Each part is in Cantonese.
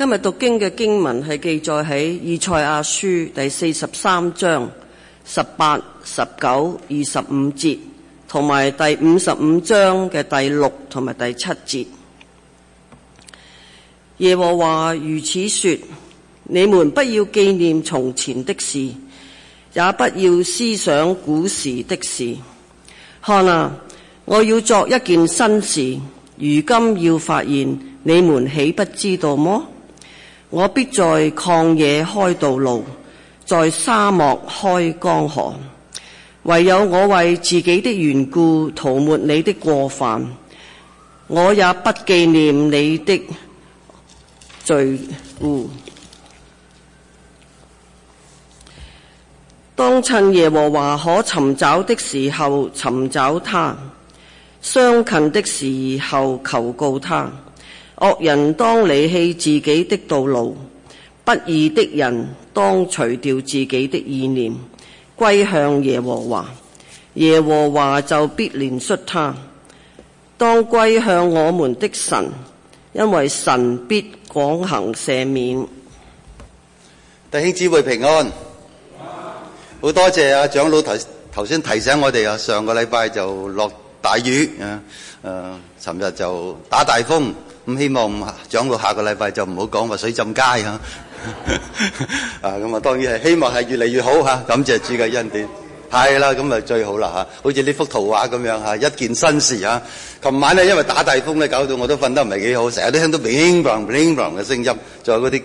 今日讀經嘅經文係記載喺以賽亞書第43章18、19、25節，同埋第55章嘅第6同埋第7節。耶和華如此說：你們不要紀念從前的事，也不要思想古時的事。看啊，我要作一件新事，如今要發現，你們豈不知道麼？我必在曠野開道路，在沙漠開江河。唯有我為自己的緣故塗抹你的過犯，我也不紀念你的罪惡。當趁耶和華可尋找的時候尋找他，相近的時候求告他。惡人當離棄自己的道路，不義的人當除掉自己的意念，歸向耶和華，耶和華就必憐恤他。當歸向我們的神，因為神必廣行赦免。 弟兄姊妹平安，好多謝長老頭先提醒我哋啊，上個禮拜就落大雨尋日就打大風，咁希望長老下個禮拜就唔好講話水浸街啊。咁當然係希望係越嚟越好吓，感謝主嘅恩典。係啦，咁啊最好啦吓，好似呢幅圖畫咁樣吓，一件新事吓。琴晚咧因為打大風咧，搞到我都瞓得唔係幾好，成日都聽到 bling bling bling bling 嘅聲音，仲有嗰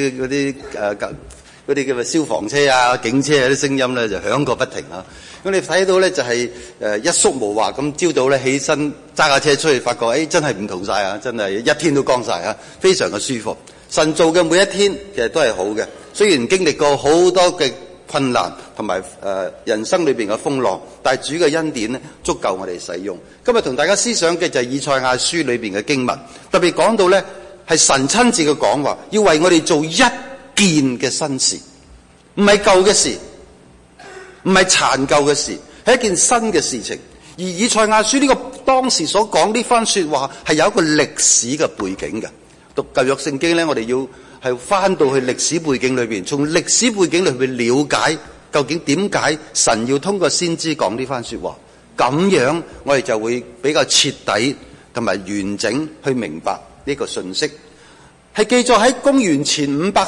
啲叫做消防車啊、警車啊啲聲音咧就響個不停啊。咁你睇到咧就係一束無華咁，朝早咧起身揸架車出去，發覺真係唔同晒啊！真係一天都光晒啊，非常嘅舒服。神做嘅每一天其實都係好嘅，雖然經歷過好多嘅困難同埋人生裏邊嘅風浪，但係主嘅恩典咧足夠我哋使用。今日同大家思想嘅就係以賽亞書裏邊嘅經文，特別講到咧係神親自嘅講話，要為我哋做一件嘅新事，唔係舊嘅事，唔係殘舊嘅事，係一件新嘅事情。而以賽亞書呢個當時所講呢番說話係有一個歷史嘅背景嘅。讀舊約聖經咧，我哋要係翻到去歷史背景裏邊，從歷史背景裏邊了解究竟點解神要通過先知講呢番說話，咁樣我哋就會比較徹底同埋完整去明白呢個信息。係記載喺公元前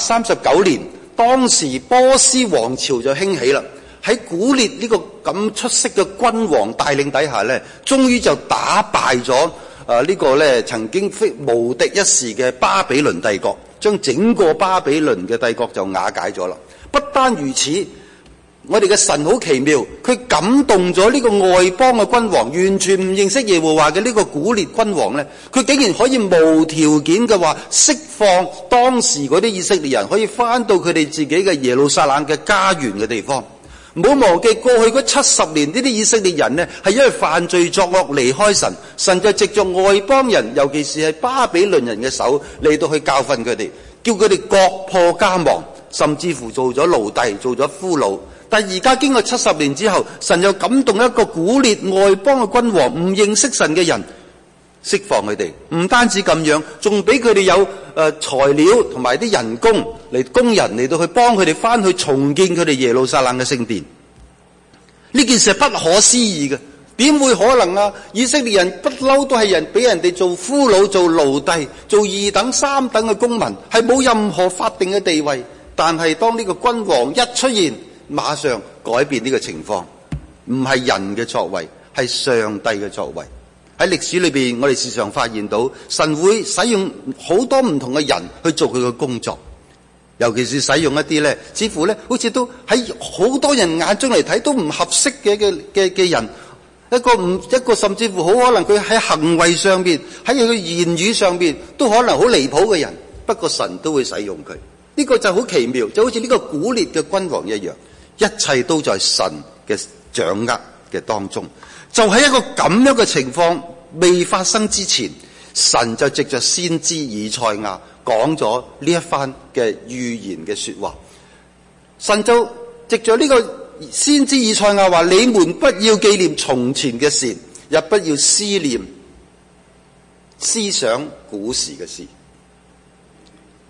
539年，當時波斯王朝就興起啦。喺古列呢個咁出色嘅君王帶領底下咧，終於就打敗咗呢個咧曾經無敵一時嘅巴比倫帝國，將整個巴比倫嘅帝國就瓦解咗啦。不單如此，我哋嘅神好奇妙，佢感動咗呢個外邦嘅君王，完全唔認識耶和華嘅呢個古列君王咧，佢竟然可以無條件嘅話釋放當時嗰啲以色列人，可以翻到佢哋自己嘅耶路撒冷嘅家園嘅地方。唔好忘記過去嗰70年呢啲以色列人呢，係因為犯罪作惡離開神，神就藉着外邦人，尤其是係巴比倫人嘅手嚟到去教訓佢哋，叫佢哋國破家亡，甚至乎做咗奴隸，做咗俘虜。但而家經過70年之後，神又感動一個古列外邦嘅君王，唔認識神嘅人，釋放佢哋。唔單止咁樣，仲俾佢哋有材料同埋啲人工嚟到去幫佢哋翻去重建佢哋耶路撒冷嘅聖殿。呢件事係不可思議嘅，點會可能啊？以色列人不嬲都係俾人哋做俘虜、做奴隸、做2等3等嘅公民，係冇任何法定嘅地位。但係當呢個君王一出現，馬上改變呢個情況，唔係人嘅作為，係上帝嘅作為。喺歷史裏邊，我哋時常發現到神會使用好多唔同嘅人去做佢嘅工作，尤其是使用一啲咧，似乎咧好似都喺好多人眼中嚟睇都唔合適嘅人，一個甚至乎好可能佢喺行為上邊，喺佢言語上邊都可能好離譜嘅人，不過神都會使用佢。呢個就好奇妙，就好似呢個古列嘅君王一樣，一切都在神嘅掌握嘅當中。就喺一個咁樣嘅情況未發生之前，神就藉着先知以賽亞講咗呢一番嘅預言嘅說話。神就藉着呢個先知以賽亞話：你們不要紀念從前嘅事，也不要思想古時嘅事。呢個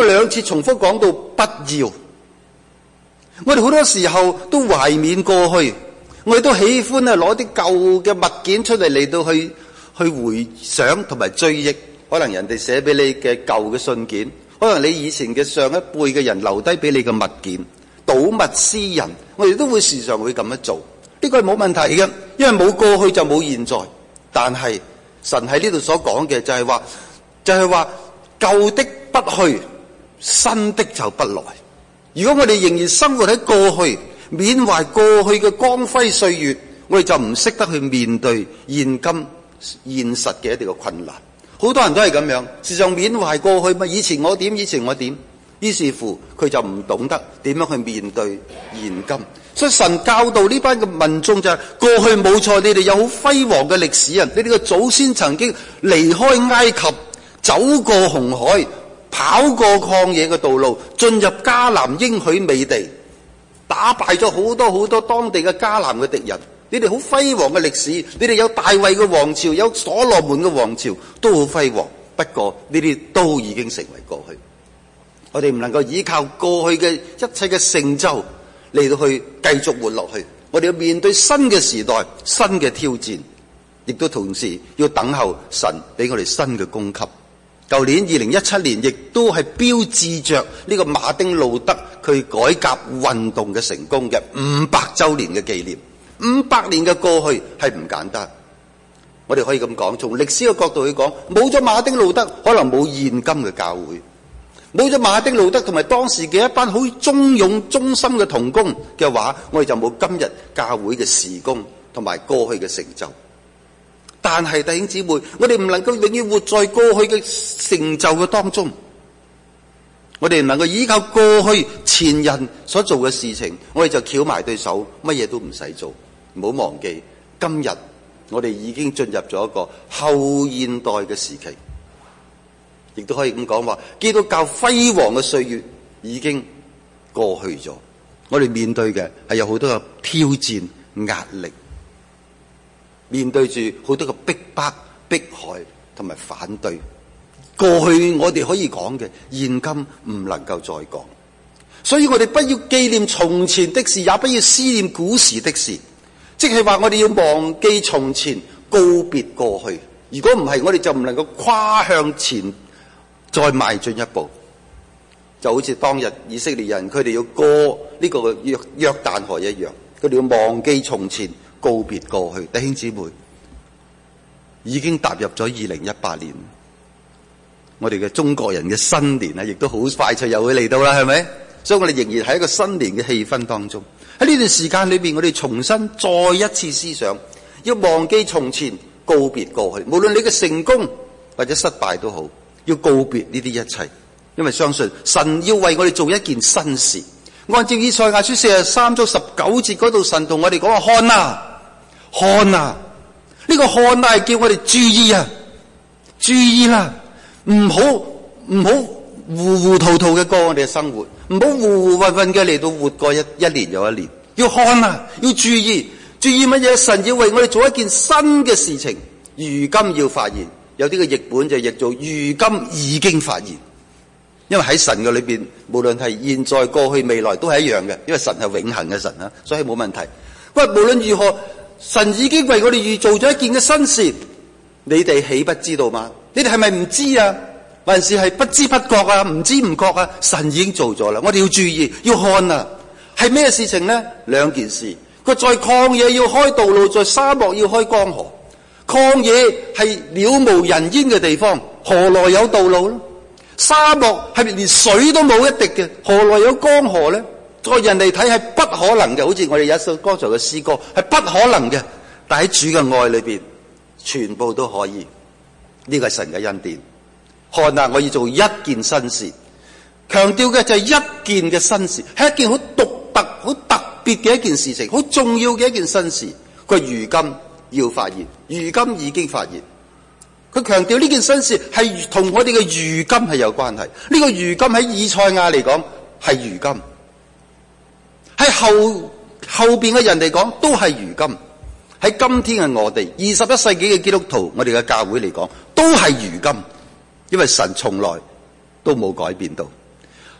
經兩次重複講到不要。我哋好多時候都懷緬過去，我哋都喜歡攞啲舊嘅物件出嚟到去回想同埋追憶。可能人哋寫俾你嘅舊嘅信件，可能你以前嘅上一輩嘅人留低俾你嘅物件，睹物思人，我哋都會時常會咁樣做。呢個係冇問題嘅，因為冇過去就冇現在。但係神喺呢度所講嘅就係話舊的不去，新的就不來。如果我哋仍然生活喺過去，緬懷過去嘅光輝歲月，我哋就唔識得去面對現今現實嘅一啲嘅困難。好多人都係咁樣，時常緬懷過去，以前我點，於是乎佢就唔懂得點樣去面對現今。所以神教導呢班嘅民眾就係，過去冇錯，你哋有好輝煌嘅歷史啊！你哋嘅祖先曾經離開埃及，走過紅海，跑過曠野嘅道路，進入迦南應許美地，打敗咗好多好多當地嘅迦南嘅敵人。你哋好輝煌嘅歷史，你哋有大衛嘅王朝，有所羅門嘅王朝，都好輝煌。不過呢啲都已經成為過去。我哋唔能夠依靠過去嘅一切嘅成就嚟到去繼續活落去。我哋要面對新嘅時代、新嘅挑戰，亦都同時要等候神俾我哋新嘅供給。舊年2017年亦都係標誌着呢個馬丁路德佢改革運動嘅成功嘅500週年嘅紀念。500年嘅過去係唔簡單。我哋可以咁講，從歷史嘅角度去講，冇咗馬丁路德，可能冇現今嘅教會；冇咗馬丁路德同埋當時嘅一班好忠勇忠心嘅同工嘅話，我哋就冇今日教會嘅事工同埋過去嘅成就。但係弟兄姊妹，我哋唔能夠永遠活在過去嘅成就嘅當中。我哋唔能夠依靠過去前人所做嘅事情，我哋就翹埋對手，乜嘢都唔使做。唔好忘記，今日我哋已經進入咗一個後現代嘅時期，亦都可以咁講話，基督教輝煌嘅歲月已經過去咗。我哋面對嘅係有好多嘅挑戰、壓力，面對住好多嘅逼迫、迫害同埋反對。過去我哋可以講嘅，現今唔能夠再講。所以我哋不要紀念從前的事，也不要思念古時的事。即係話我哋要忘記從前，告別過去。如果唔係，我哋就唔能夠跨向前再邁進一步。就好似當日以色列人佢哋要過呢個約旦河一樣，佢哋要忘記從前，告別過去。弟兄姊妹，已經踏入咗2018年，我哋嘅中國人嘅新年啊，亦都好快脆又會嚟到啦，係咪？所以我哋仍然喺一個新年嘅氣氛當中。喺呢段時間裏邊，我哋重新再一次思想，要忘記從前，告別過去。無論你嘅成功或者失敗都好，要告別呢啲一切，因為相信神要為我哋做一件新事。按照以賽亞書43章19節嗰度，神同我哋講話：看啊，看啊！呢個看啊係叫我哋注意啊，注意啦，唔好糊糊塗塗嘅過我哋嘅生活，唔好糊糊混混嘅嚟到活過一年又一年。要看啊，要注意，注意乜嘢？神要為我哋做一件新嘅事情。如今要發現，有啲嘅譯本就譯做如今已經發現。因為喺神嘅裏邊，無論係現在、過去、未來都係一樣嘅，因為神係永恆嘅神啊，所以冇問題。不過無論如何，神已經為我哋預做咗一件嘅新事，你哋豈不知道嗎？你哋係咪唔知啊？還是係不知不覺啊？唔知唔覺啊？神已經做咗啦，我哋要注意，要看啊！係咩事情呢？兩件事。佢在曠野要開道路，在沙漠要開江河。曠野係渺無人煙嘅地方，何來有道路呢？沙漠係連水都冇一滴嘅，何來有江河呢？在人嚟睇係不可能嘅，好似我哋有一首剛才嘅詩歌，係不可能嘅。但喺主嘅愛裏邊，全部都可以。呢個係神嘅恩典。看啊，我要做一件新事，強調嘅就係一件嘅新事，係一件好獨特、好特別嘅一件事情，好重要嘅一件新事。佢如今要發現，如今已經發現。佢強調呢件新事係同我哋嘅如今係有關係。呢個如今喺以賽亞嚟講係如今，喺後邊嘅人嚟講都係如今。喺今天嘅我哋21世紀嘅基督徒，我哋嘅教會嚟講都係如今，因為神從來都冇改變到。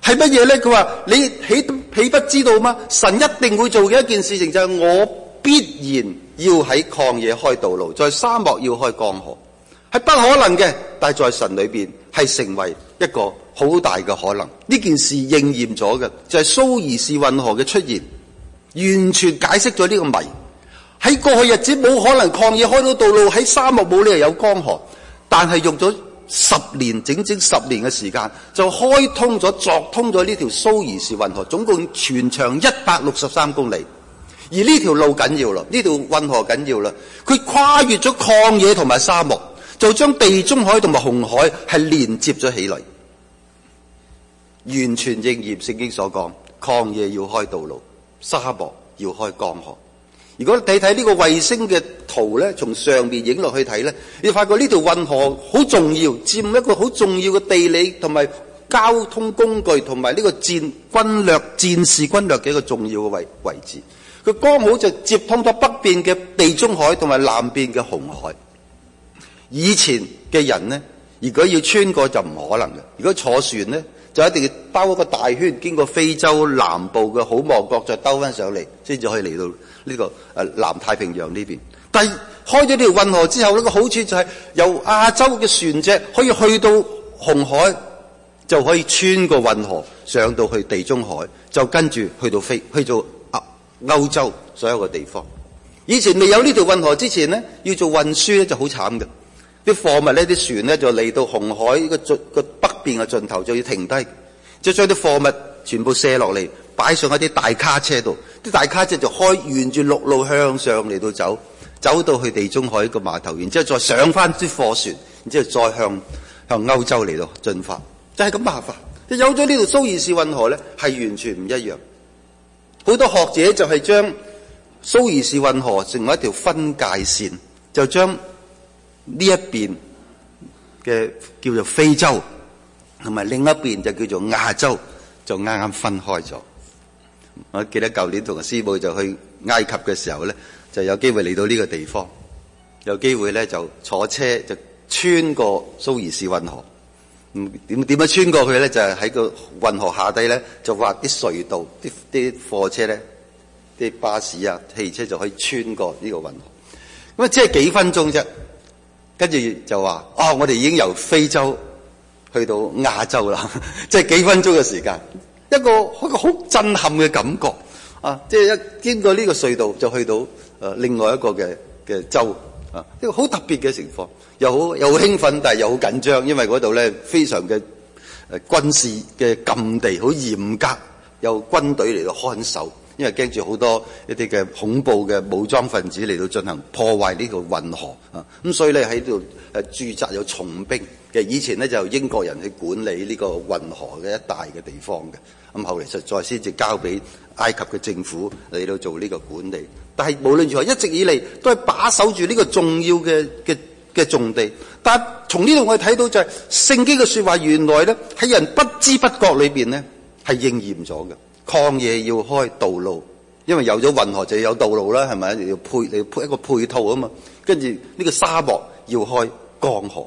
係乜嘢咧？佢話你豈不知道嗎？神一定會做嘅一件事情就係我必然要喺曠野開道路，在沙漠要開江河，係不可能嘅，但係在神裏邊係成為一個好大嘅可能。呢件事應驗咗嘅就係蘇伊士運河嘅出現，完全解釋咗呢個謎。喺過去日子冇可能曠野開到道路，喺沙漠冇理由有江河，但係用咗整整10年嘅時間就開通咗、鑿通咗呢條蘇伊士運河，總共全長163公里。而呢條路緊要啦，呢條運河緊要啦，佢跨越咗曠野同埋沙漠，就將地中海同埋紅海係連接咗起嚟，完全應驗聖經所講，曠野要開道路，沙漠要開江河。如果你睇呢個衛星嘅圖咧，從上面影落去睇咧，你發覺呢條運河好重要，佔一個好重要嘅地理同埋交通工具同埋呢個戰士軍略嘅一個重要嘅位置。佢剛好就接通咗北邊嘅地中海同埋南邊嘅紅海。以前嘅人呢，如果要穿過就唔可能嘅，如果坐船呢，就一定要兜一個大圈，經過非洲南部嘅好望角，再兜翻上嚟，先至可以嚟到呢個南太平洋呢邊。但係開咗呢條運河之後，呢個好處就係由亞洲嘅船隻可以去到紅海，就可以穿過運河上到去地中海，就跟住去到歐洲所有嘅地方。以前未有呢條運河之前呢，要做運輸咧就好慘嘅，啲貨物呢，啲船呢，就嚟到紅海個北邊嘅盡頭就要停低，就將啲貨物全部卸落嚟，擺上一啲大卡車度，啲大卡車就沿住陸路向上嚟到走到去地中海個碼頭，然之後再上翻啲貨船，然之後再向歐洲嚟到進發，就係咁麻煩。有咗呢條蘇伊士運河咧，係完全唔一樣。好多學者就係將蘇伊士運河成為一條分界線，就將呢一邊嘅叫做非洲，同埋另一邊就叫做亞洲，就啱啱分開咗。我記得舊年同個師母就去埃及嘅時候咧，就有機會嚟到呢個地方，有機會咧就坐車就穿過蘇伊士運河。點樣穿過去咧？就係喺個運河下低咧，就挖啲隧道，啲貨車咧，啲巴士啊、汽車就可以穿過呢個運河。咁啊，即係幾分鐘啫。跟住就話我哋已經由非洲去到亞洲啦，即係幾分鐘嘅時間，一個好震撼嘅感覺啊！即係一經過呢個隧道就去到另外一個嘅州啊，呢個好特別嘅情況。又好興奮，但係又好緊張，因為嗰度咧非常嘅軍事嘅禁地，好嚴格，有軍隊嚟到看守，因為驚住好多一啲嘅恐怖嘅武裝分子嚟到進行破壞呢個運河啊！咁所以咧喺度駐紮有重兵嘅。以前咧就英國人去管理呢個運河嘅一帶嘅地方嘅，咁後嚟實在先至交俾埃及嘅政府嚟到做呢個管理。但係無論如何，一直以嚟都係把守住呢個重要嘅重地，但係從呢度我哋睇到就係聖經嘅說話，原來咧喺人不知不覺裏邊咧係應驗咗嘅。曠野要開道路，因為有咗運河就要有道路啦，係咪？你要配一個配套啊嘛。跟住呢個沙漠要開江河，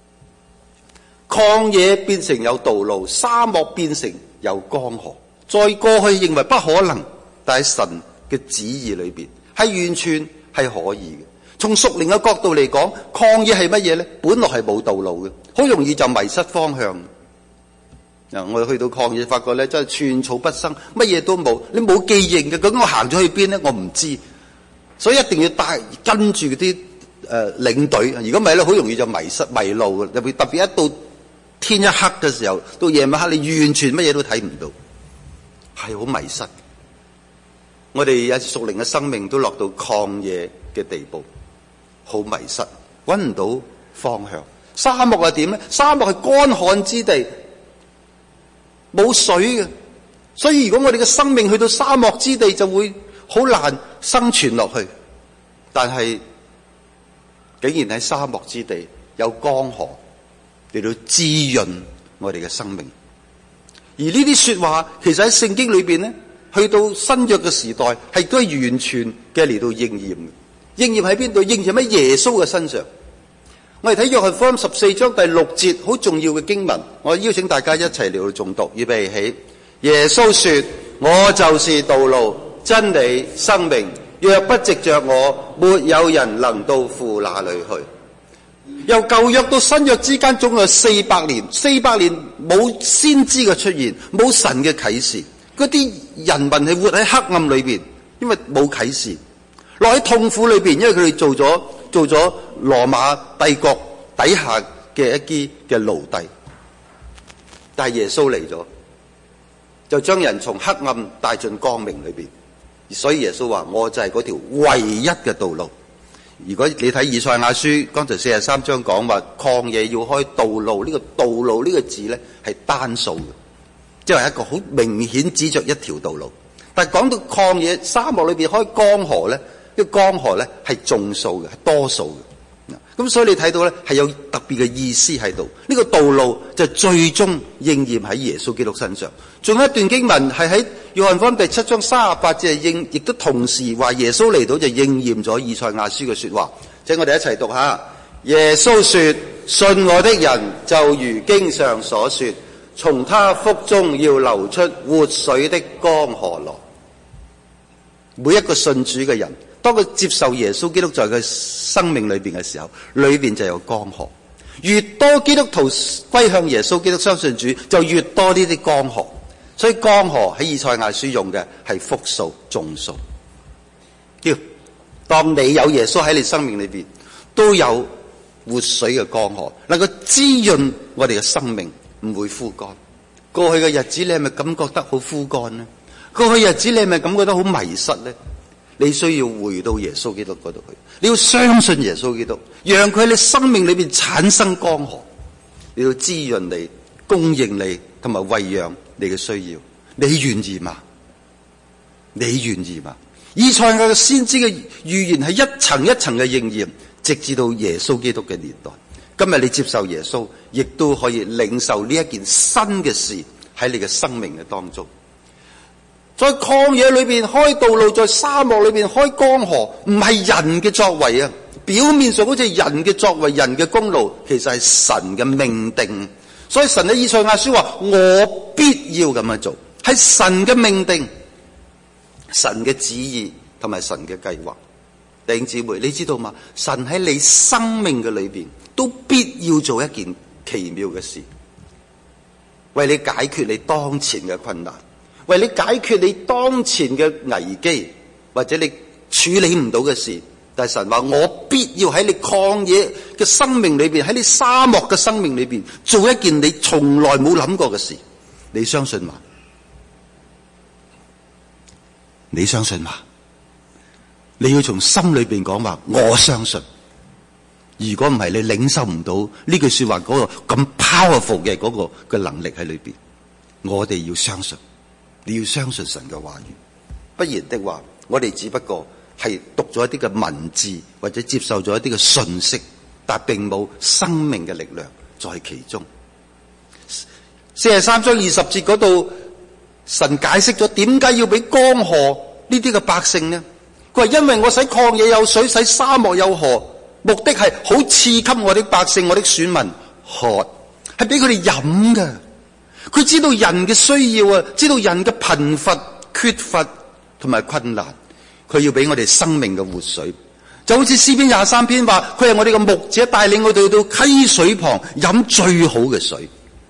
曠野變成有道路，沙漠變成有江河。在過去認為不可能，但係神嘅旨意裏邊係完全係可以嘅。從屬靈嘅角度嚟講，曠野係乜嘢咧？本來係冇道路嘅，好容易就迷失方向。我哋去到曠野，發覺咧真係寸草不生，乜嘢都冇，你冇記認嘅。究竟我行咗去邊咧？我唔知，所以一定要跟住啲領隊。如果唔係咧，好容易就迷路嘅。特別一到天一黑嘅時候，到夜晚黑，你完全乜嘢都睇唔到，係好迷失。我哋有屬靈嘅生命都落到曠野嘅地步。好迷失，搵唔到方向。沙漠係點咧？沙漠係乾旱之地，冇水嘅，所以如果我哋嘅生命去到沙漠之地，就會好難生存落去。但係竟然喺沙漠之地有江河嚟到滋潤我哋嘅生命。而呢啲說話其實喺聖經裏邊咧，去到新約嘅時代係都係完全嘅嚟到應驗嘅。應驗喺邊度？應驗喺耶穌嘅身上。 我哋睇約翰福音14章第6節，好重要嘅經文，我邀請大家一齊嚟到誦讀，預備起。耶穌說：我就是道路、真理、生命，若不藉着我，沒有人能到父那裏去。由舊約到新約之間總有400年，400年冇先知嘅出現，冇神嘅啟示，嗰啲人民係活喺黑暗裏邊，因為冇啟示，落喺痛苦裏邊，因為佢哋做咗羅馬帝國底下嘅一啲嘅奴隸。但係耶穌嚟咗，就將人從黑暗帶進光明裏邊。所以耶穌話：我就係嗰條唯一嘅道路。如果你睇以賽亞書，剛才43章講話曠野要開道路，呢個道路呢個字咧係單數嘅，即係一個好明顯指着一條道路。但係講到曠野沙漠裏邊開江河咧，呢個江河咧係眾數嘅，係多數嘅。咁所以你睇到咧係有特別嘅意思喺度。呢個道路就最終應驗喺耶穌基督身上。仲有一段經文係喺約翰福音第7章38節，亦都同時話耶穌嚟到就應驗咗以賽亞書嘅說話。請我哋一齊讀下。耶穌說：信我的人就如經上所說，從他腹中要流出活水的江河來。每一個信主嘅人，當佢接受耶穌基督在佢生命裏邊嘅時候，裏邊就有江河。越多基督徒歸向耶穌基督相信主，就越多呢啲江河。所以江河喺以賽亞書用嘅係複數眾數。當你有耶穌喺你生命裏邊，都有活水嘅江河，能夠滋潤我哋嘅生命，唔會枯乾。過去嘅日子你係咪感覺得好枯乾呢？過去日子你係咪感覺得好迷失呢？你需要回到耶穌基督嗰度去，你要相信耶穌基督，讓佢喺你生命裏邊產生江河，你要滋潤你、供應你同埋餵養你嘅需要。你願意嗎？你願意嗎？以賽亞嘅先知嘅預言係一層一層嘅應驗，直至到耶穌基督嘅年代。今日你接受耶穌，亦都可以領受呢一件新嘅事喺你嘅生命嘅當中。在曠野裏邊開道路，在沙漠裏邊開江河，唔係人嘅作為啊！表面上好似人嘅作為、人嘅功勞，其實係神嘅命定。所以神喺以賽亞書話：我必要咁樣做，係神嘅命定、神嘅旨意同埋神嘅計劃。弟兄姊妹，你知道嗎？神喺你生命嘅裏邊都必要做一件奇妙嘅事，為你解決你當前嘅困難，為你解決你當前嘅危機，或者你處理唔到嘅事。但係神話：我必要喺你曠野嘅生命裏邊，喺你沙漠嘅生命裏邊，做一件你從來冇諗過嘅事。你相信嗎？你相信嗎？你要從心裏邊講話，我相信。如果唔係，你領受唔到呢句說話嗰個咁 powerful 嘅嗰個嘅能力喺裏邊。我哋要相信。你要相信神嘅話語，不然的話，我哋只不過係讀咗一啲嘅文字，或者接受咗一啲嘅信息，但並冇生命嘅力量在其中。43章20節嗰度，神解釋咗點解要俾江河呢啲嘅百姓呢？佢話：因為我使曠野有水，使沙漠有河，目的係好賜給我的百姓、我的選民喝，係俾佢哋飲嘅。佢知道人嘅需要啊，知道人嘅貧乏、缺乏同埋困難，佢要俾我哋生命嘅活水。就好似詩篇23篇話，佢係我哋嘅牧者，帶領我哋到溪水旁飲最好嘅水。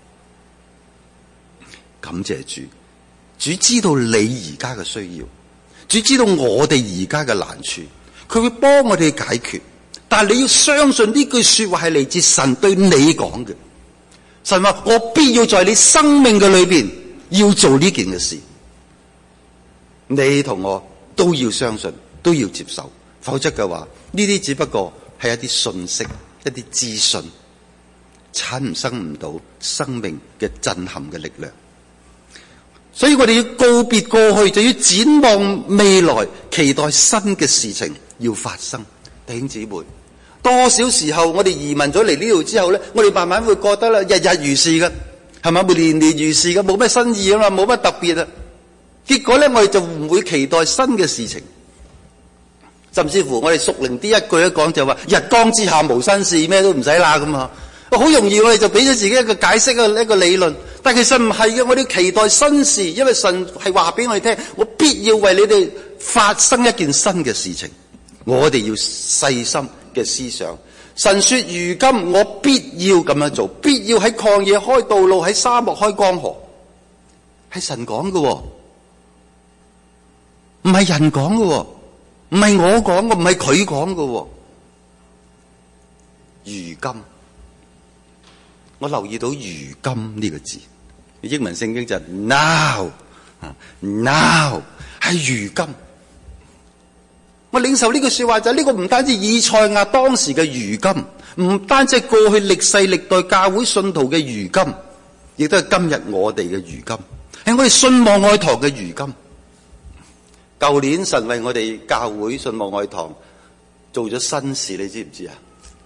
感謝主，主知道你而家嘅需要，主知道我哋而家嘅難處，佢會幫我哋解決。但係你要相信呢句說話係嚟自神對你講嘅。神話：我必要在你生命嘅裏邊要做呢件嘅事。你同我都要相信，都要接受，否則嘅話，呢啲只不過係一啲信息、一啲資訊，產生唔到生命嘅震撼嘅力量。所以我哋要告別過去，就要展望未來，期待新嘅事情要發生。弟兄姊妹，多少時候我哋移民咗嚟呢度之後咧，我哋慢慢會覺得啦，日日如是嘅，係咪？會年年如是嘅，冇咩新意啊嘛，冇乜特別啊。結果咧，我哋就唔會期待新嘅事情。 甚至乎我哋屬靈啲一句一講就話日光之下無新事，咩都唔使啦咁啊！好容易我哋就俾咗自己一個解釋一個理論，但其實唔係嘅，我哋要期待新事，因為神係話俾我哋聽，我必要為你哋發生一件新嘅事情，我哋要細心嘅思想。神說如今我必要咁樣做，必要喺曠野開道路，喺沙漠開江河，係神講嘅，唔係人講嘅，唔係我講嘅，唔係佢講嘅。如今我留意到如今呢個字，英文聖經就係 now， 係如今。我領受呢句說話就係呢個唔單止以賽亞當時嘅如今，唔單止係過去歷世歷代教會信徒嘅如今，亦都係今日我哋嘅如今，係我哋信望愛堂嘅如今。舊年神為我哋教會信望愛堂做咗新事，你知唔知啊？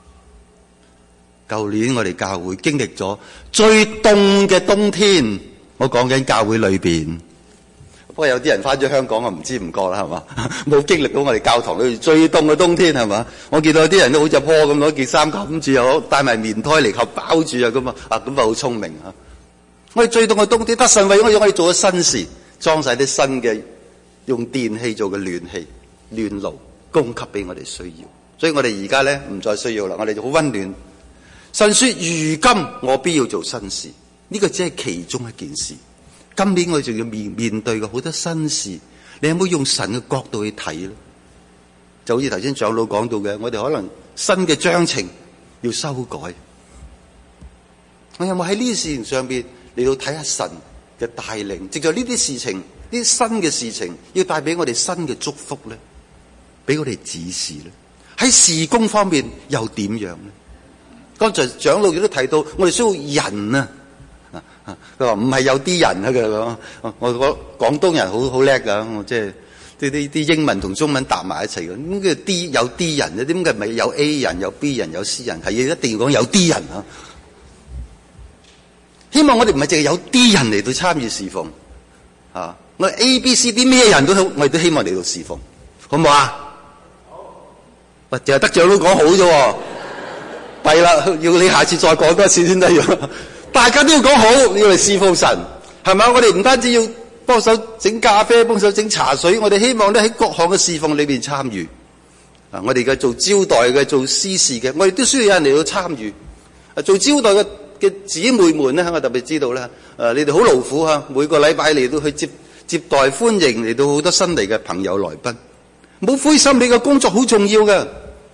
舊年我哋教會經歷咗最凍嘅冬天，我講緊教會裏邊。不過有啲人翻咗香港，我唔知唔覺啦，係嘛？冇經歷到我哋教堂裏邊最凍嘅冬天，係嘛？我見到有啲人都好似坡咁攞件衫冚住，又帶埋棉胎嚟包住啊，咁啊咁好聰明啊！我哋最凍嘅冬天，得神為我哋做咗新事，裝晒啲新嘅用電器做嘅暖氣、暖爐，供給俾我哋需要。所以我哋而家咧唔再需要啦，我哋就好溫暖。神說如今我必要做新事，呢個只係其中一件事。今年我哋仲要面對嘅好多新事，你有冇用神嘅角度去睇咧？就好似頭先長老講到嘅，我哋可能新嘅章程要修改。我有冇喺呢啲事情上邊嚟到睇下神嘅帶領？藉着呢啲事情，呢啲新嘅事情，要帶俾我哋新嘅祝福咧，俾我哋指示咧。喺事工方面又點樣咧？剛才長老亦都提到，我哋需要人啊！佢話唔係有啲人啊，佢講我廣東人好叻噶，我即係啲英文同中文搭埋一齊嘅。咁叫啲有啲人啊？點解唔係有 A 人、有 B 人、有 C 人？係一定要講有啲人啊！希望我哋唔係淨係有啲人嚟到參與侍奉啊！我 A、B、C 啲咩人都好，我哋都希望嚟到侍奉，好唔好啊？喂，淨係得長老講好啫。弊啦，要你下次再講多一次先得要。大家都要講好，要嚟侍奉神，係咪？我哋唔單止要幫手整咖啡，幫手整茶水，我哋希望咧喺各項嘅侍奉裏邊參與。啊，我哋嘅做招待嘅、做司事嘅，我哋都需要有人嚟到參與。啊，做招待嘅姊妹們咧，我特別知道咧，你哋好勞苦吓，每個禮拜嚟到去接待歡迎嚟到好多新嚟嘅朋友來賓，冇灰心，你嘅工作好重要嘅。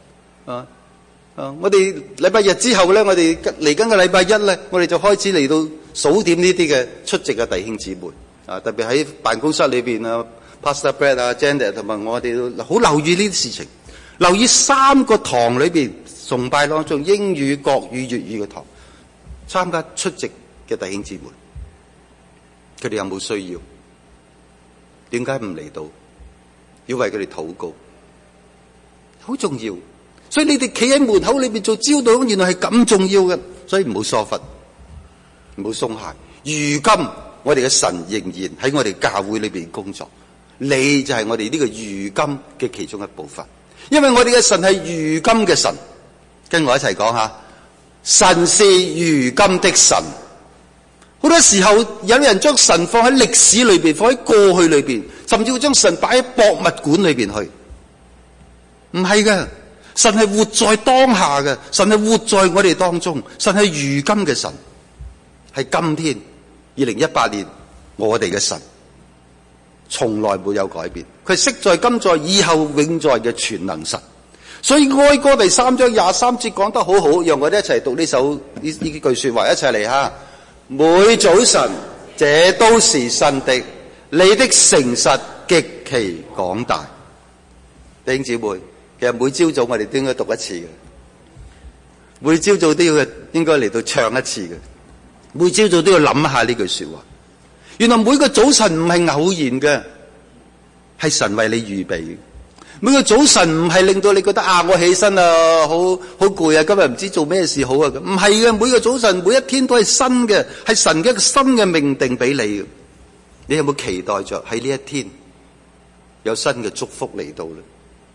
我哋禮拜日之後咧，我哋嚟緊嘅禮拜一咧，我哋就開始嚟到數點呢啲嘅出席嘅弟兄姊妹啊，特別喺辦公室裏邊啊 ，Pastor Brad 啊 ，Janet 同埋我哋都好留意呢啲事情，留意3個堂裏邊崇拜當中英語、國語、粵語嘅堂參加出席嘅弟兄姊妹，佢哋有冇需要？點解唔嚟到？要為佢哋禱告，好重要。所以你哋企喺門口裏邊做招待，原來係咁重要嘅，所以唔好疏忽，唔好鬆懈。如今我哋嘅神仍然喺我哋教會裏邊工作，你就係我哋呢個如今嘅其中一部分。因為我哋嘅神係如今嘅神，跟我一齊講下，神是如今的神。好多時候有人將神放喺歷史裏邊，放喺過去裏邊，甚至會將神擺喺博物館裏邊去，唔係嘅。神係活在當下嘅，神係活在我哋當中，神係如今嘅神，係今天2018年我哋嘅神，從來沒有改變，佢係昔在今在以後永在嘅全能神。所以哀歌第3章23節講得好好，讓我哋一齊讀呢句說話，一齊嚟哈！每早晨這都是新的，你的誠實極其廣大。弟兄姊妹，其實每朝早我哋都應該讀一次嘅，每朝早都要應該嚟到唱一次嘅，每朝早都要諗下呢句說話。原來每個早晨唔係偶然嘅，係神為你預備嘅。每個早晨唔係令到你覺得我起身啊，好攰啊，今日唔知做咩事好啊，唔係嘅。每個早晨每一天都係新嘅，係神嘅一個新嘅命定俾你嘅。你有冇期待着喺呢一天有新嘅祝福嚟到咧？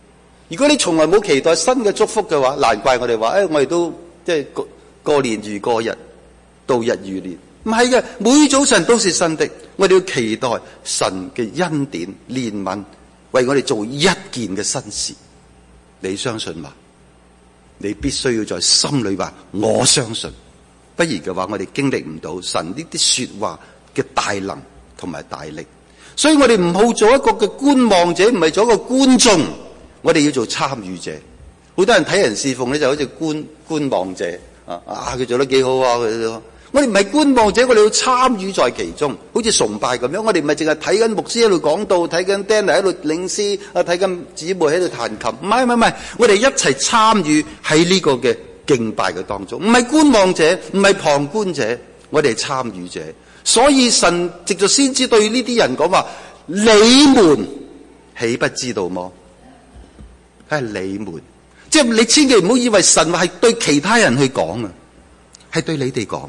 如果你從來冇期待新嘅祝福嘅話，難怪我哋話，我哋都即係過年如過日，度日如年。唔係嘅，每早晨都是新的。我哋要期待神嘅恩典、憐憫，為我哋做一件嘅新事。你相信嗎？你必須要在心裏話我相信，不然嘅話我哋經歷唔到神呢啲說話嘅大能同埋大力。所以我哋唔好做一個嘅觀望者，唔係做一個觀眾，我哋要做參與者。好多人睇人侍奉咧，就好似觀望者佢做得幾好啊！我哋唔係觀望者，我哋要參與在其中，好似崇拜咁樣。我哋唔係淨係睇緊牧師喺度講道，睇緊 Danny 喺度領詩，睇緊姊妹喺度彈琴。唔係，我哋一齊參與喺呢個嘅敬拜嘅當中。唔係觀望者，唔係旁觀者，我哋係參與者。所以神藉着先知對呢啲人講話：你們豈不知道麼？係你們，即係你千祈唔好以為神話係對其他人去講啊，係對你哋講。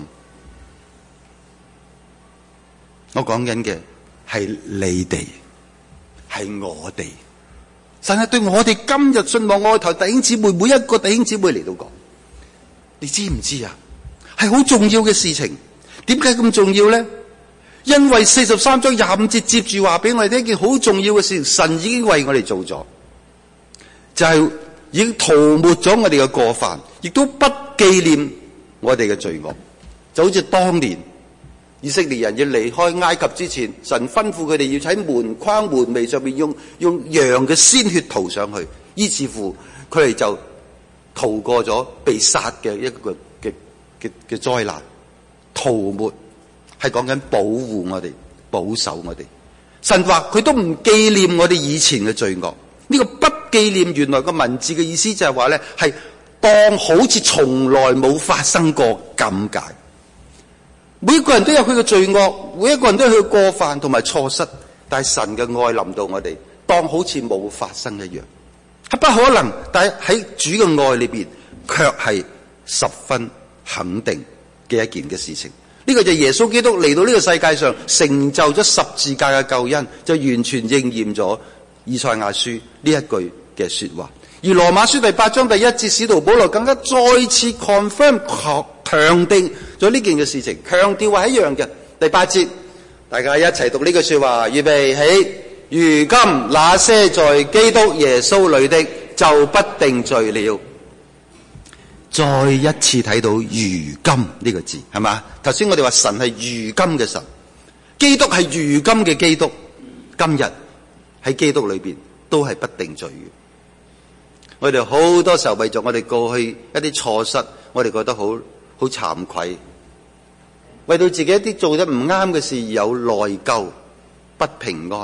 我講緊嘅係你哋，係我哋。神係對我哋今日信望愛台弟兄姊妹，每一個弟兄姊妹嚟到講，你知唔知啊？係好重要嘅事情。點解咁重要咧？因為43章25節接住話俾我哋聽一件好重要嘅事情，神已經為我哋做咗，就係已經塗抹咗我哋嘅過犯，亦都不紀念我哋嘅罪惡。就好似當年以色列人要離開埃及之前，神吩咐佢哋要喺門框門楣上面用羊嘅鮮血塗上去，於是乎佢哋就逃過咗被殺嘅一個嘅災難。塗抹係講緊保護我哋，保守我哋。神話佢都唔紀念我哋以前嘅罪惡。呢個不紀念，原來個文字嘅意思就係話咧，係當好似從來冇發生過咁解。每一個人都有佢嘅罪惡，每一個人都有佢嘅過犯同埋錯失，但係神嘅愛臨到我哋，當好似冇發生一樣，係不可能。但係喺主嘅愛裏邊，卻係十分肯定嘅一件嘅事情。呢個就係耶穌基督嚟到呢個世界上，成就咗十字架嘅救恩，就完全應驗咗以賽亞書呢一句嘅說話。而羅馬書第8章第1節，使徒保羅更加再次 confirm 強定咗呢件嘅事情，強調係一樣嘅。第8節，大家一齊讀呢句說話，預備起。如今那些在基督耶穌裏的，就不定罪了。再一次睇到如今呢個字，係嘛？頭先我哋話神係如今嘅神，基督係如今嘅基督，今日喺基督裏邊都係不定罪嘅。我哋好多時候為咗我哋過去一啲錯失，我哋覺得好慚愧，為到自己一啲做得唔啱嘅事而有內疚、不平安，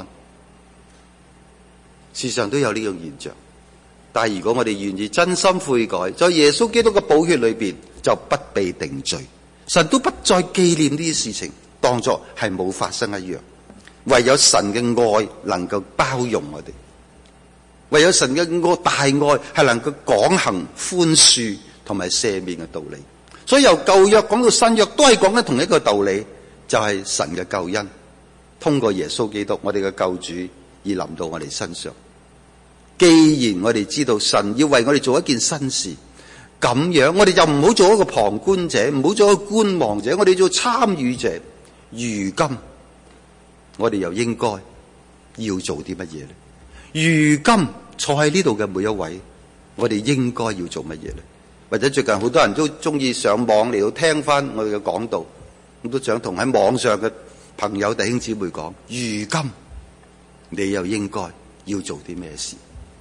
事實上都有呢種現象。但係如果我哋願意真心悔改，在耶穌基督嘅寶血裏邊，就不被定罪。神都不再紀念呢啲事情，當作係冇發生一樣。唯有神嘅愛能夠包容我哋，唯有神嘅大愛係能夠講行寬恕同埋赦免嘅道理。所以由舊約講到新約，都係講緊同一個道理，就係神嘅救恩通過耶穌基督，我哋嘅救主而臨到我哋身上。既然我哋知道神要為我哋做一件新事，咁樣我哋就唔好做一個旁觀者，唔好做一個觀望者，我哋做參與者。如今我哋又應該要做啲乜嘢呢？如今坐喺呢度嘅每一位，我哋應該要做乜嘢呢？或者最近好多人都中意上網嚟到聽翻我哋嘅講道，我都想同喺網上嘅朋友弟兄姊妹講，如今你又應該要做啲咩事？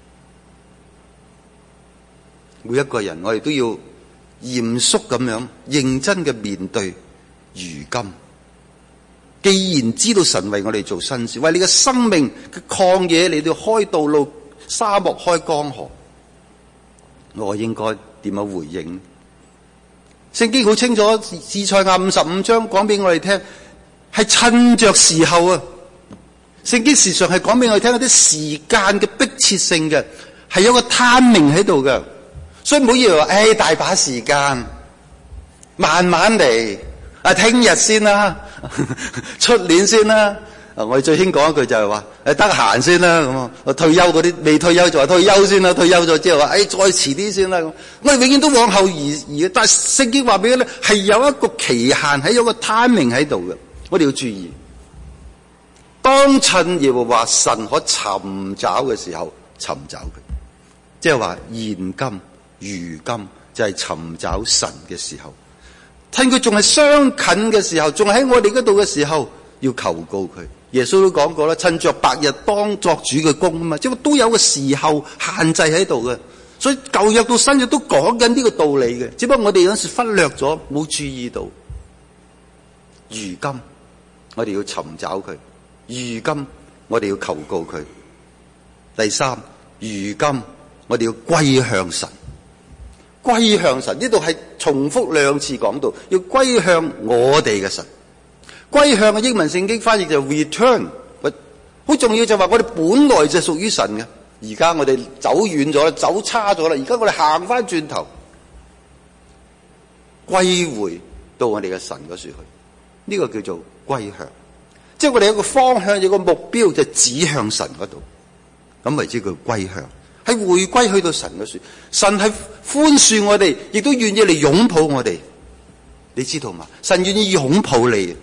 每一個人我哋都要嚴肅咁樣認真嘅面對如今。既然知道神為我哋做新事，為你嘅生命嘅曠野嚟到開道路，沙漠開江河，我應該點樣回應？聖經好清楚，以賽亞55章講俾我哋聽，係趁着時候啊！聖經時常係講俾我哋聽一啲時間嘅迫切性嘅，係有個 timing 喺度嘅。所以唔好以為話，大把時間，慢慢嚟，聽日先啦，出年先啦， 我哋最興講一句就係話，得閒先啦咁啊。我退休嗰啲未退休就話退休先啦，退休咗之後話，再遲啲先啦咁。我哋永遠都往後移，但係聖經話俾佢咧係有一個期限，係有個 timing 喺度嘅，我哋要注意。當趁耶和華神可尋找嘅時候，尋找佢，即係話現今如今就係尋找神嘅時候。趁佢仲係相近嘅時候，仲喺我哋嗰度嘅時候，要求告佢。耶穌都講過啦，趁着白日當作主嘅工啊嘛，即係都有個時候限制喺度嘅。所以舊約到新約都講緊呢個道理嘅，只不過我哋有陣時忽略咗，冇注意到。如今我哋要尋找佢，如今我哋要求告佢。第三，如今我哋要歸向神。歸向神，呢度係重複兩次講到，要歸向我哋嘅神。歸向嘅英文聖經翻譯就 return， 好重要就話我哋本來就屬於神嘅，而家我哋走遠咗啦，走差咗啦，而家我哋行翻轉頭，歸回到我哋嘅神嗰處去，呢個叫做歸向，即係我哋有個方向，有個目標就指向神嗰度，咁為之叫歸向。係回歸去到神嘅處，神係寬恕我哋，亦都願意嚟擁抱我哋。你知道嘛？神願意擁抱你。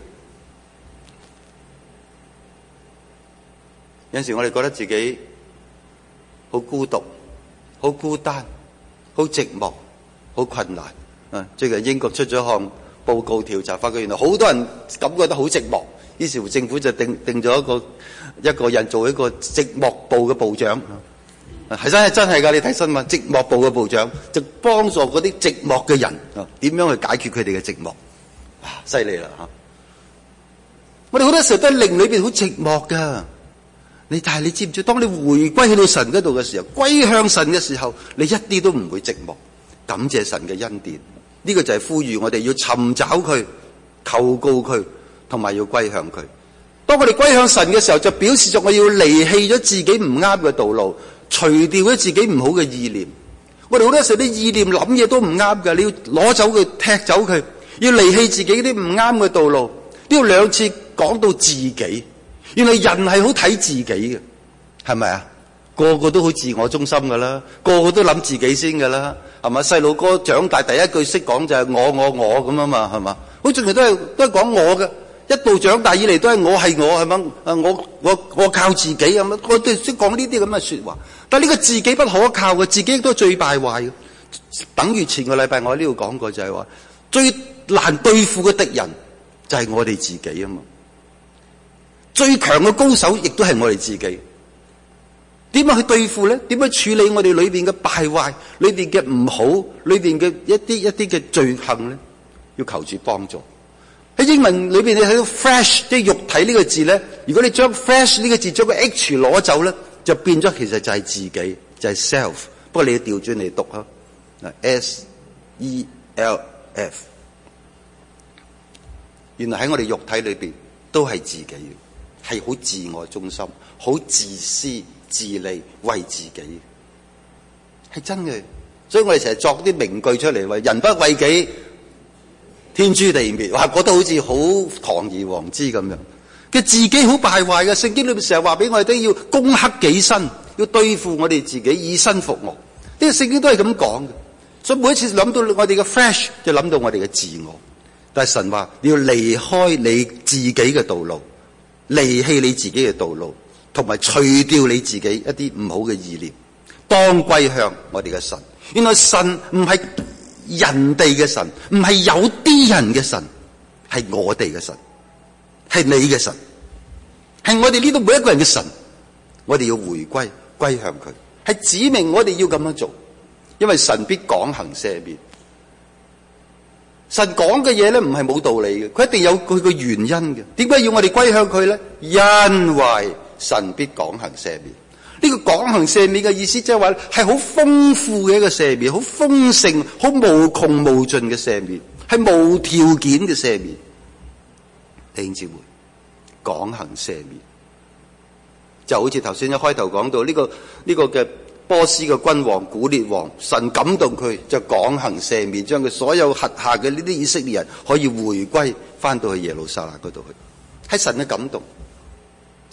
有陣時我哋覺得自己好孤獨、好孤單、好寂寞、好困難。最近英國出咗項報告調查，發覺原來好多人感覺得好寂寞，於是乎政府就定咗一個人做一個寂寞部嘅部長。係真係㗎，你睇新聞，寂寞部嘅部長就幫助嗰啲寂寞嘅人點樣去解決佢哋嘅寂寞。哇，犀利啦嚇！我哋好多時候都喺靈裏邊好寂寞㗎。但係你知唔知？當你回歸去到神嗰度嘅時候，歸向神嘅時候，你一啲都唔會寂寞。感謝神嘅恩典，呢個就係呼籲我哋要尋找佢、求告佢，同埋要歸向佢。當我哋歸向神嘅時候，就表示咗我要離棄咗自己唔啱嘅道路。除掉咗自己唔好嘅意念，我哋好多時候啲意念諗嘢都唔啱嘅，你要攞走佢，踢走佢，要離棄自己啲唔啱嘅道路。呢度兩次講到自己，原來人係好睇自己嘅，係咪啊？個個都好自我中心噶啦，個個都諗自己先噶啦，係咪？細路哥長大第一句識講就係我咁啊嘛，係嘛？好似佢都係講我嘅。一度長大以嚟都係我係咪？我靠自己咁樣，我哋識講呢啲咁嘅說話。但係呢個自己不可靠嘅，自己都係最敗壞嘅。等於前個禮拜我喺呢度講過，就係話最難對付嘅敵人就係我哋自己啊嘛。最強嘅高手亦都係我哋自己。點樣去對付咧？點樣處理我哋裏邊嘅敗壞、裏邊嘅唔好、裏邊嘅一啲嘅罪行咧？要求住幫助。喺英文裏邊你睇到 flesh 即係肉體呢個字咧，如果你將 flesh 呢個字將個 h 攞走咧，就變咗其實就係自己，就係 self。不過你要調轉嚟讀啊，S-E-L-F。原來喺我哋肉體裏邊都係自己嘅，係好自我中心、好自私自利、為自己，係真嘅。所以我哋成日作啲名句出嚟，話人不為己，天誅地滅，哇！覺得好似好堂而皇之咁樣。佢自己好敗壞嘅，聖經裏面成日話俾我哋都要攻克己身，要對付我哋自己，以身服務。呢個聖經都係咁講嘅。所以每一次諗到我哋嘅 flesh，就諗到我哋嘅自我。但係神話你要離開你自己嘅道路，離棄你自己嘅道路，同埋除掉你自己一啲唔好嘅意念，當歸向我哋嘅神。原來神唔係人哋嘅神，唔係有啲人嘅神，係我哋嘅神，係你嘅神，係我哋呢度每一個人嘅神。我哋要回歸，歸向佢，係指明我哋要咁樣做，因為神必廣行赦免。神講嘅嘢咧，唔係冇道理嘅，佢一定有佢嘅原因嘅。點解要我哋歸向佢咧？因為神必廣行赦免。呢個廣行赦免嘅意思，即係話係好豐富嘅一個赦免，好豐盛、好無窮無盡嘅赦免，係無條件嘅赦免。弟兄姊妹，廣行赦免就好似頭先一開頭講到呢個嘅波斯嘅君王古列王，神感動佢就廣行赦免，將佢所有轄下嘅呢啲以色列人可以回歸翻到去耶路撒冷嗰度去，係神嘅感動。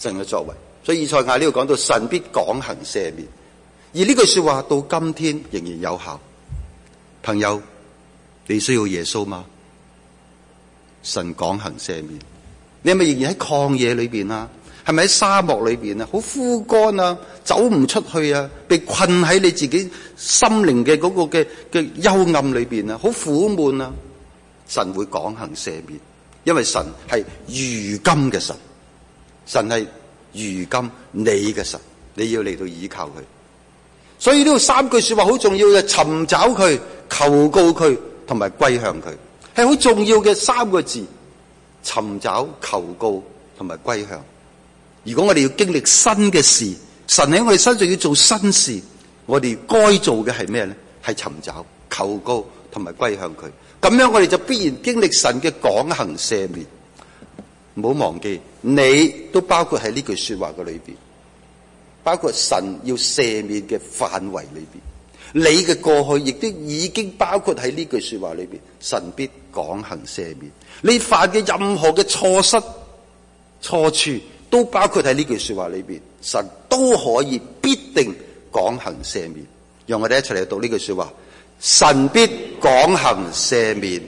神嘅作為。所以以賽亞呢度講到神必廣行赦免，而呢句說話到今天仍然有效。朋友，你需要耶穌嗎？神廣行赦免，你係咪仍然喺曠野裏邊啊？係咪喺沙漠裏邊啊？好枯乾啊，走唔出去啊，被困喺你自己心靈嘅嗰個嘅幽暗裏邊啊，好苦悶啊！神會廣行赦免，因為神係如今嘅神，神係如今你嘅神，你要嚟到依靠佢。所以呢度三句說話好重要嘅，尋找佢、求告佢同埋歸向佢，係好重要嘅三個字：尋找、求告同埋歸向。如果我哋要經歷新嘅事，神喺我哋身上要做新事，我哋該做嘅係咩咧？係尋找、求告同埋歸向佢。咁樣我哋就必然經歷神嘅廣行赦免。唔好忘記，你都包括喺呢句說話嘅裏邊，包括神要赦免嘅範圍裏邊。你嘅過去亦都已經包括喺呢句說話裏邊，神必廣行赦免。你犯嘅任何嘅錯失、錯處，都包括喺呢句說話裏邊，神都可以必定廣行赦免。讓我哋一齊嚟讀呢句說話：神必廣行赦免。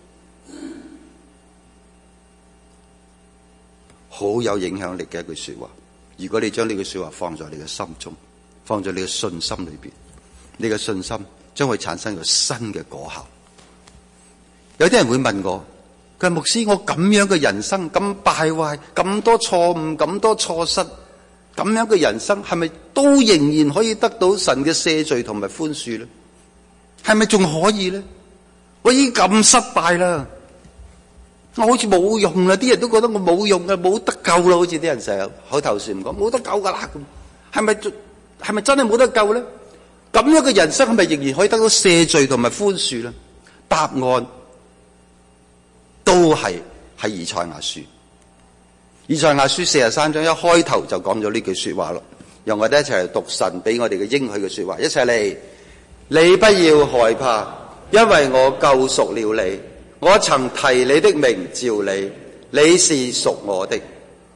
好有影響力嘅一句說話。如果你將呢句說話放在你嘅心中，放在你嘅信心裏邊，你嘅信心將會產生一個新嘅果效。有啲人會問我，佢話牧師，我咁樣嘅人生咁敗壞，咁多錯誤，咁多錯失，咁樣嘅人生係咪都仍然可以得到神嘅赦罪同埋寬恕咧？係咪仲可以咧？我已經咁失敗啦，我好似冇用啦，啲人都覺得我冇用嘅，冇得救啦，好似啲人成日口頭禪講冇得救噶啦，係咪真係冇得救咧？咁樣嘅人生係咪仍然可以得到赦罪同埋寬恕咧？答案都係喺以賽亞書。以賽亞書43章一開頭就講咗呢句說話咯。讓我哋一齊嚟讀神俾我哋嘅應許嘅說話，一齊嚟。你不要害怕，因為我救贖了你，我曾提你的名召你，你是屬我的。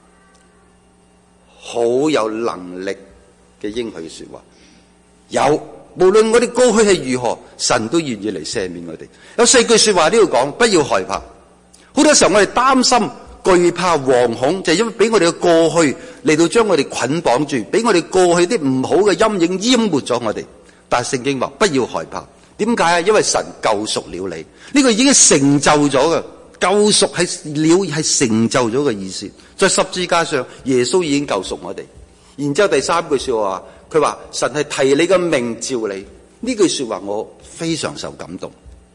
好有能力嘅應許說話。有，無論我哋過去係如何，神都願意嚟赦免我哋。有4句說話呢度講，不要害怕。好多時候我哋擔心、懼怕、惶恐，就係因為俾我哋嘅過去嚟到將我哋捆綁住，俾我哋過去啲唔好嘅陰影淹沒咗我哋。但係聖經話不要害怕，點解啊？因為神救贖了你，呢個已經成就咗嘅，救贖係成就咗嘅意思。在十字架上，耶穌已經救贖我哋。然之後第3句說話，佢話神係提你嘅名召你，呢句說話我非常受感動。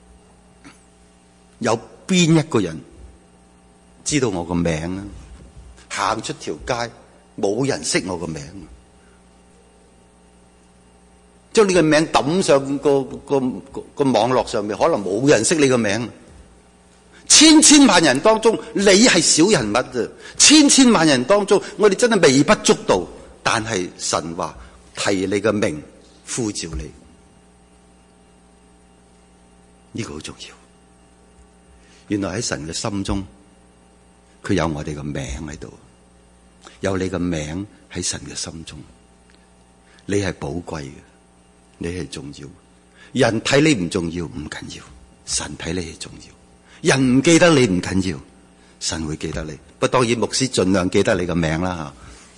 有邊一個人知道我個名啊？行出條街冇人識我個名，將你個名抌上個網絡上面，可能冇人識你個名。千萬人當中，你係小人物啫。千萬人當中，我哋真係微不足道。但係神話提你個名，呼召你，呢個好重要。原來喺神嘅心中，佢有我哋個名喺度，有你個名喺神嘅心中。你係寶貴嘅，你係重要。人睇你唔重要唔緊要，神睇你係重要。人唔記得你唔緊要，神會記得你。不過當然牧師盡量記得你個名啦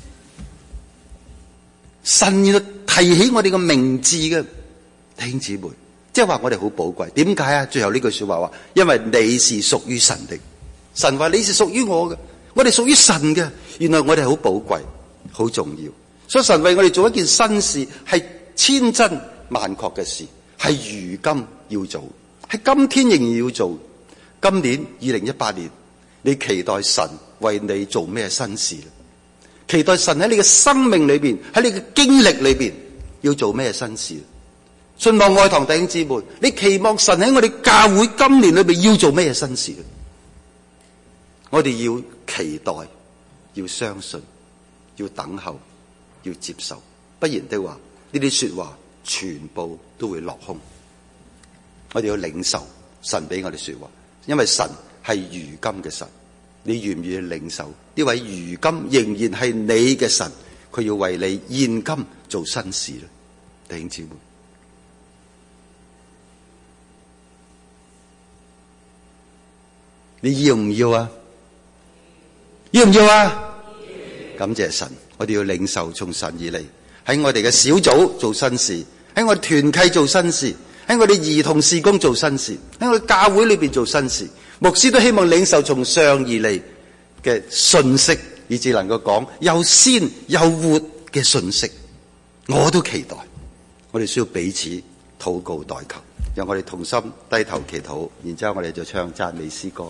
吓。神要提起我哋個名字嘅弟兄姊妹，即係話我哋好寶貴。點解啊？最後呢句說話話，因為你是屬於神的。神話你是屬於我嘅，我哋屬於神嘅。原來我哋好寶貴，好重要。所以神為我哋做一件新事，係千真萬確嘅事，係如今要做，係今天仍然要做。今年2018年，你期待神為你做咩新事？期待神喺你嘅生命裏邊，喺你嘅經歷裏邊要做咩新事？信望愛堂弟兄姊妹，你期望神喺我哋教會今年裏邊要做咩新事？我哋要期待，要相信，要等候，要接受，不然的話，呢啲說話全部都會落空。我哋要領受神俾我哋說話，因為神係如今嘅神， 你願唔願意領受呢位如今仍然係你嘅神，佢要為你現今做新事咧？弟兄姊妹，你要唔要啊？要唔要啊？感謝神，我哋要領受從神而嚟，喺我哋嘅小組做新事，喺我哋團契做新事，喺我哋兒童事工做新事，喺我哋教會裏邊做新事。牧師都希望領受從上而嚟嘅信息，以至能夠講又鮮又活嘅信息。我都期待，我哋需要彼此禱告代求，讓我哋同心低頭祈禱，然之後我哋就唱讚美詩歌。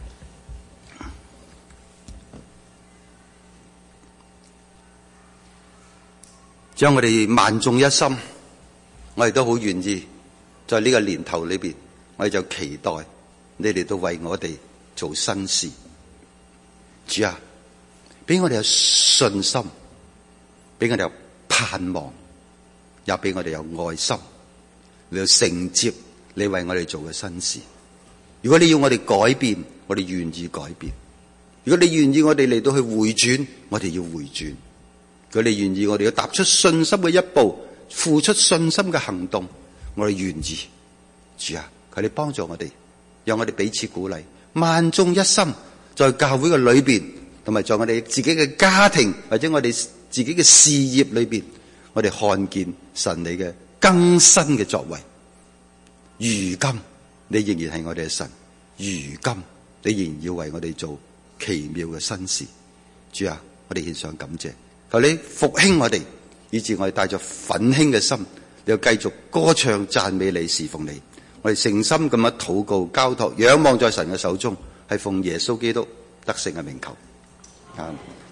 將我哋萬眾一心，我哋都好願意在呢個年頭裏邊，我哋就期待你哋都為我哋做新事。主啊，俾我哋有信心，俾我哋有盼望，也俾我哋有愛心，你要承接你為我哋做嘅新事。如果你要我哋改變，我哋願意改變；如果你願意我哋嚟到去回轉，我哋要回轉；如果你願意我哋要踏出信心嘅一步，付出信心嘅行動，我哋願意。主啊，求你幫助我哋，讓我哋彼此鼓勵，萬眾一心，在教會嘅裏邊，同埋在我哋自己嘅家庭或者我哋自己嘅事業裏邊，我哋看見神你嘅更新嘅作為。如今你仍然係我哋嘅神，如今你仍然要為我哋做奇妙嘅新事。主啊，我哋獻上感謝，求你復興我哋，以致我哋帶着奮興嘅心，你要繼續歌唱讚美你，侍奉你。我哋誠心咁樣禱告交託，仰望在神嘅手中，係奉耶穌基督得勝嘅名求。